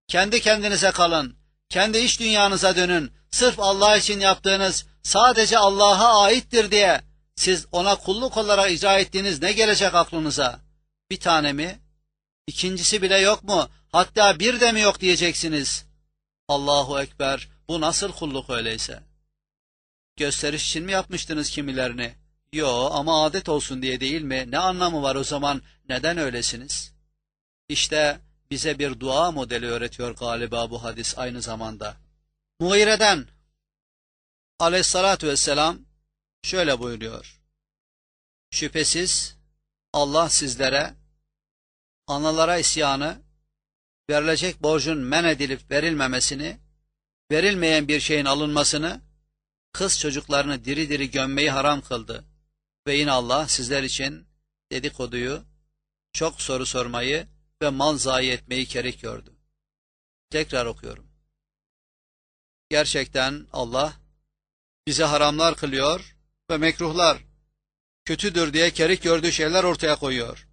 Kendi kendinize kalın. Kendi iç dünyanıza dönün. Sırf Allah için yaptığınız sadece Allah'a aittir diye siz ona kulluk olarak icra ettiğiniz ne gelecek aklınıza? Bir tane mi? İkincisi bile yok mu? Hatta bir de mi yok diyeceksiniz. Allahu Ekber. Bu nasıl kulluk öyleyse? Gösteriş için mi yapmıştınız kimilerini? Yo, ama adet olsun diye değil mi? Ne anlamı var o zaman? Neden öylesiniz? İşte bize bir dua modeli öğretiyor galiba bu hadis aynı zamanda. Mugire'den aleyhissalatü vesselam şöyle buyuruyor. Şüphesiz Allah sizlere analara isyanı, verilecek borcun men edilip verilmemesini, verilmeyen bir şeyin alınmasını, kız çocuklarını diri diri gömmeyi haram kıldı. Ve yine Allah sizler için dedikoduyu, çok soru sormayı ve mal zayi etmeyi kerih gördü. Tekrar okuyorum. Gerçekten Allah bize haramlar kılıyor ve mekruhlar, kötüdür diye kerih gördüğü şeyler ortaya koyuyor.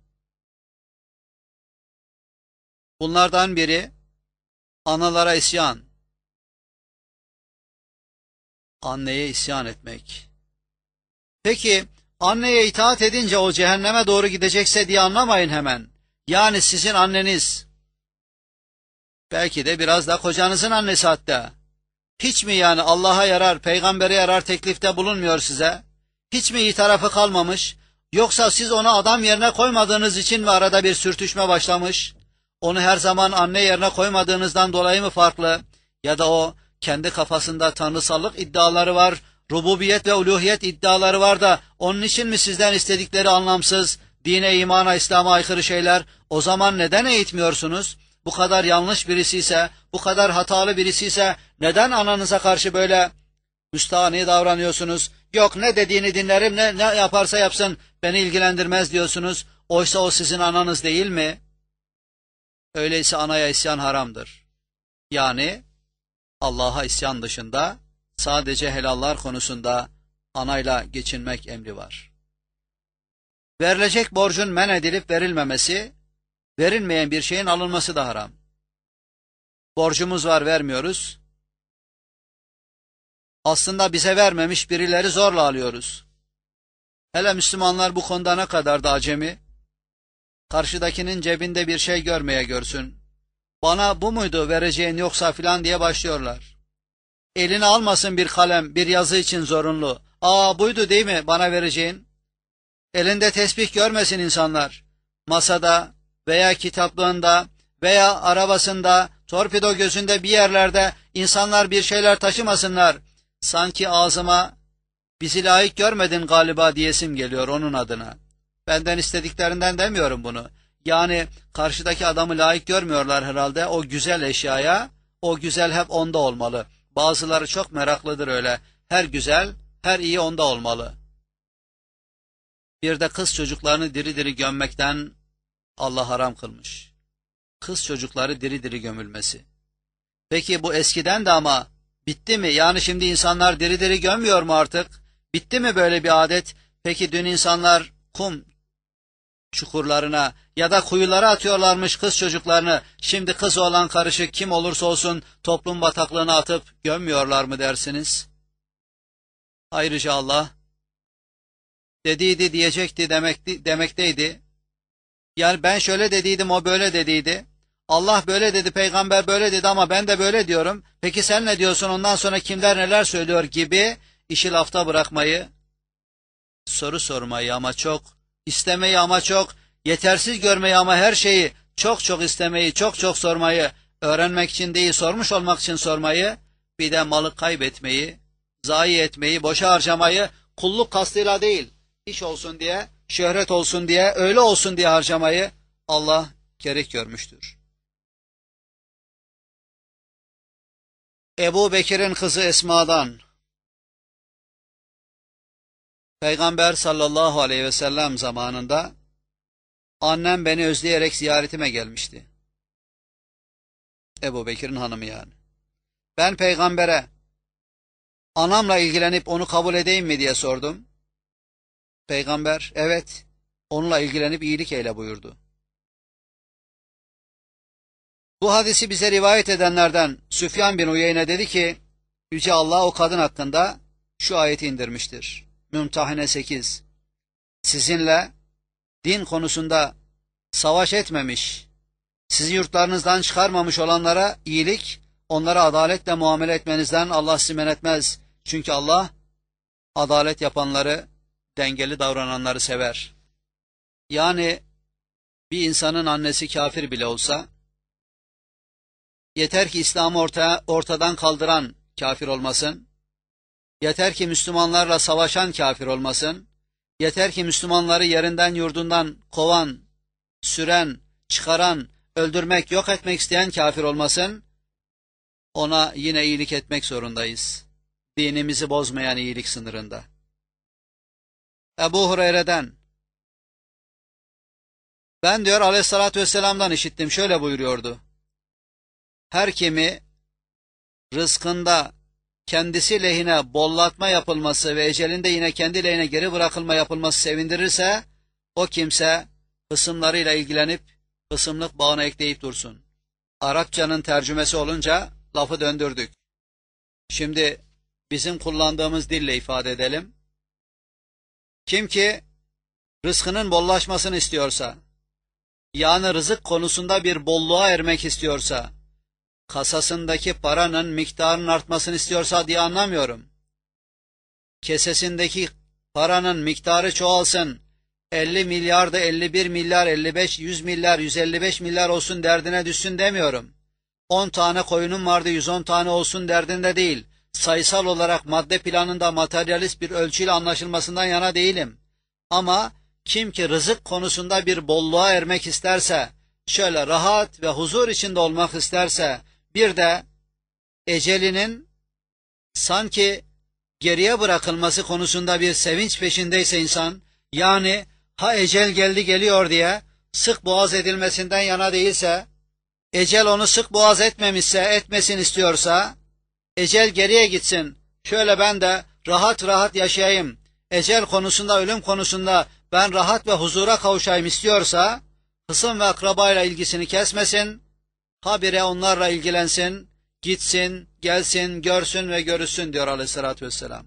Bunlardan biri analara isyan, anneye isyan etmek. Peki anneye itaat edince o cehenneme doğru gidecekse diye anlamayın hemen. Yani sizin anneniz, belki de biraz da kocanızın annesi hatta. Hiç mi yani Allah'a yarar, peygambere yarar teklifte bulunmuyor size? Hiç mi iyi tarafı kalmamış? Yoksa siz onu adam yerine koymadığınız için mi arada bir sürtüşme başlamış? Onu her zaman anne yerine koymadığınızdan dolayı mı farklı? Ya da o kendi kafasında tanrısallık iddiaları var, rububiyet ve uluhiyet iddiaları var da onun için mi sizden istedikleri anlamsız, dine, imana, İslam'a aykırı şeyler? O zaman neden eğitmiyorsunuz? Bu kadar yanlış birisi ise, bu kadar hatalı birisi ise neden ananıza karşı böyle müstahni davranıyorsunuz? Yok, ne dediğini dinlerim, ne, ne yaparsa yapsın beni ilgilendirmez diyorsunuz. Oysa o sizin ananız değil mi? Öyleyse anaya isyan haramdır. Yani Allah'a isyan dışında sadece helallar konusunda anayla geçinmek emri var. Verilecek borcun men edilip verilmemesi, verilmeyen bir şeyin alınması da haram. Borcumuz var, vermiyoruz. Aslında bize vermemiş birileri zorla alıyoruz. Hele Müslümanlar bu konuda ne kadar da acemi, karşıdakinin cebinde bir şey görmeye görsün. Bana bu muydu vereceğin yoksa filan diye başlıyorlar. Eline almasın bir kalem, bir yazı için zorunlu. Aa, buydu değil mi bana vereceğin? Elinde tesbih görmesin insanlar. Masada veya kitaplığında veya arabasında, torpido gözünde bir yerlerde insanlar bir şeyler taşımasınlar. Sanki ağzıma bizi layık görmedin galiba diyesim geliyor onun adına. Benden istediklerinden demiyorum bunu. Yani karşıdaki adamı layık görmüyorlar herhalde o güzel eşyaya. O güzel hep onda olmalı. Bazıları çok meraklıdır öyle. Her güzel, her iyi onda olmalı. Bir de kız çocuklarını diri diri gömmekten Allah haram kılmış. Kız çocukları diri diri gömülmesi. Peki bu eskiden de ama bitti mi? Yani şimdi insanlar diri diri gömmüyor mu artık? Bitti mi böyle bir adet? Peki dün insanlar kum çukurlarına ya da kuyulara atıyorlarmış kız çocuklarını. Şimdi kız olan karışık kim olursa olsun toplum bataklığına atıp gömmüyorlar mı dersiniz? Ayrıca Allah dediydi diyecekti demekti, demekteydi. Yani ben şöyle dediydim, o böyle dediydi. Allah böyle dedi, peygamber böyle dedi ama ben de böyle diyorum. Peki sen ne diyorsun, ondan sonra kimler neler söylüyor gibi işi lafta bırakmayı, soru sormayı ama çok, istemeyi ama çok, yetersiz görmeyi ama her şeyi çok çok istemeyi, çok çok sormayı, öğrenmek için değil sormuş olmak için sormayı, bir de malı kaybetmeyi, zayi etmeyi, boşa harcamayı, kulluk kastıyla değil, iş olsun diye, şöhret olsun diye, öyle olsun diye harcamayı Allah kerih görmüştür. Ebu Bekir'in kızı Esma'dan Peygamber sallallahu aleyhi ve sellem zamanında annem beni özleyerek ziyaretime gelmişti. Ebu Bekir'in hanımı yani. Ben peygambere anamla ilgilenip onu kabul edeyim mi diye sordum. Peygamber evet onunla ilgilenip iyilik eyle buyurdu. Bu hadisi bize rivayet edenlerden Süfyan bin Uyeyne dedi ki, Yüce Allah o kadın hakkında şu ayeti indirmiştir. Mümtehine sekiz. Sizinle din konusunda savaş etmemiş, sizi yurtlarınızdan çıkarmamış olanlara iyilik, onlara adaletle muamele etmenizden Allah sizi men etmez. Çünkü Allah adalet yapanları, dengeli davrananları sever. Yani bir insanın annesi kafir bile olsa, yeter ki İslam'ı ortaya, ortadan kaldıran kafir olmasın, yeter ki Müslümanlarla savaşan kafir olmasın, yeter ki Müslümanları yerinden yurdundan kovan, süren, çıkaran, öldürmek, yok etmek isteyen kafir olmasın, ona yine iyilik etmek zorundayız. Dinimizi bozmayan iyilik sınırında. Ebu Hureyre'den, ben diyor Aleyhisselatü Vesselam'dan işittim, şöyle buyuruyordu. Her kimi rızkında kendisi lehine bollatma yapılması ve ecelinde yine kendi lehine geri bırakılma yapılması sevindirirse, o kimse hısımlarıyla ilgilenip hısımlık bağına ekleyip dursun. Arapçanın tercümesi olunca lafı döndürdük. Şimdi bizim kullandığımız dille ifade edelim. Kim ki rızkının bollaşmasını istiyorsa, yani rızık konusunda bir bolluğa ermek istiyorsa, kasasındaki paranın miktarının artmasını istiyorsa diye anlamıyorum. Kesesindeki paranın miktarı çoğalsın, elli milyar da elli bir milyar, elli beş, yüz milyar, yüz elli beş milyar olsun derdine düşsün demiyorum. on tane koyunum vardı, yüz on tane olsun derdinde değil. Sayısal olarak madde planında materyalist bir ölçüyle anlaşılmasından yana değilim. Ama kim ki rızık konusunda bir bolluğa ermek isterse, şöyle rahat ve huzur içinde olmak isterse, bir de ecelinin sanki geriye bırakılması konusunda bir sevinç peşindeyse insan, yani ha ecel geldi geliyor diye sık boğaz edilmesinden yana değilse, ecel onu sık boğaz etmemişse, etmesin istiyorsa, ecel geriye gitsin, şöyle ben de rahat rahat yaşayayım, ecel konusunda, ölüm konusunda ben rahat ve huzura kavuşayım istiyorsa, hısım ve akrabayla ilgisini kesmesin, habire onlarla ilgilensin, gitsin, gelsin, görsün ve görüşsün diyor Aleyhisselatü Vesselam.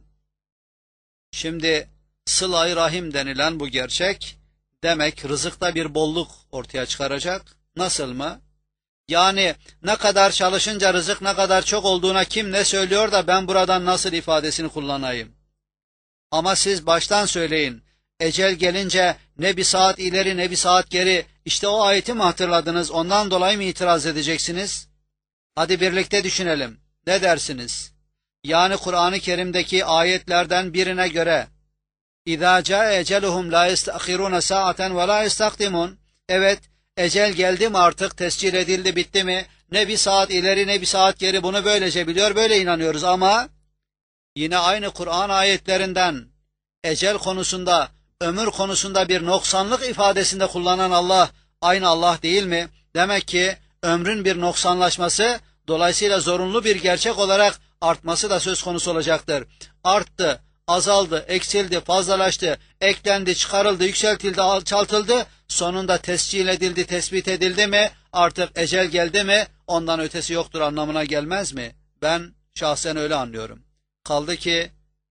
Şimdi sıla-i rahim denilen bu gerçek, demek rızıkta bir bolluk ortaya çıkaracak. Nasıl mı? Yani ne kadar çalışınca rızık ne kadar çok olduğuna kim ne söylüyor da ben buradan nasıl ifadesini kullanayım? Ama siz baştan söyleyin, ecel gelince ne bir saat ileri ne bir saat geri, işte o ayeti mi hatırladınız, ondan dolayı mı itiraz edeceksiniz? Hadi birlikte düşünelim, ne dersiniz? Yani Kur'an-ı Kerim'deki ayetlerden birine göre, اِذَا جَاءَ اَجَلُهُمْ لَا يَسْتَأْخِرُونَ سَاعَةً وَلَا يَسْتَقْدِمُونَ. Evet, ecel geldi mi artık, tescil edildi, bitti mi? Ne bir saat ileri ne bir saat geri, bunu böylece biliyor, böyle inanıyoruz ama yine aynı Kur'an ayetlerinden ecel konusunda, ömür konusunda bir noksanlık ifadesinde kullanan Allah aynı Allah değil mi? Demek ki ömrün bir noksanlaşması, dolayısıyla zorunlu bir gerçek olarak artması da söz konusu olacaktır. Arttı, azaldı, eksildi, fazlalaştı, eklendi, çıkarıldı, yükseltildi, alçaltıldı, sonunda tescil edildi, tespit edildi mi, artık ecel geldi mi, ondan ötesi yoktur anlamına gelmez mi? Ben şahsen öyle anlıyorum. Kaldı ki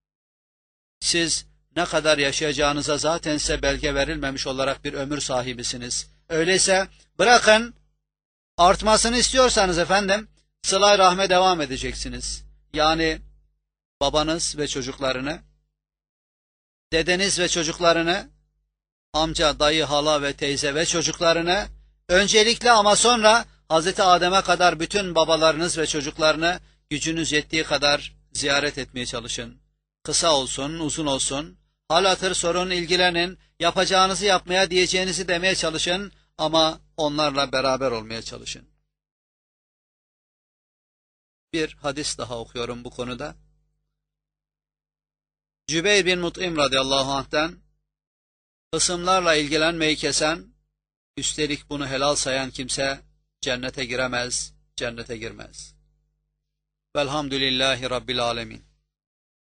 siz ne kadar yaşayacağınıza zaten size belge verilmemiş olarak bir ömür sahibisiniz. Öyleyse bırakın, artmasını istiyorsanız efendim, sıla-i rahme devam edeceksiniz. Yani babanız ve çocuklarını, dedeniz ve çocuklarını, amca, dayı, hala ve teyze ve çocuklarını, öncelikle ama sonra Hazreti Adem'e kadar bütün babalarınız ve çocuklarını gücünüz yettiği kadar ziyaret etmeye çalışın. Kısa olsun, uzun olsun, hal hatır sorun, ilgilenin, yapacağınızı yapmaya, diyeceğinizi demeye çalışın ama onlarla beraber olmaya çalışın. Bir hadis daha okuyorum bu konuda. Cübeyr bin Mut'im radıyallahu anh'ten, hısımlarla ilgilenmeyi kesen, üstelik bunu helal sayan kimse cennete giremez, cennete girmez. Velhamdülillahi Rabbil alemin.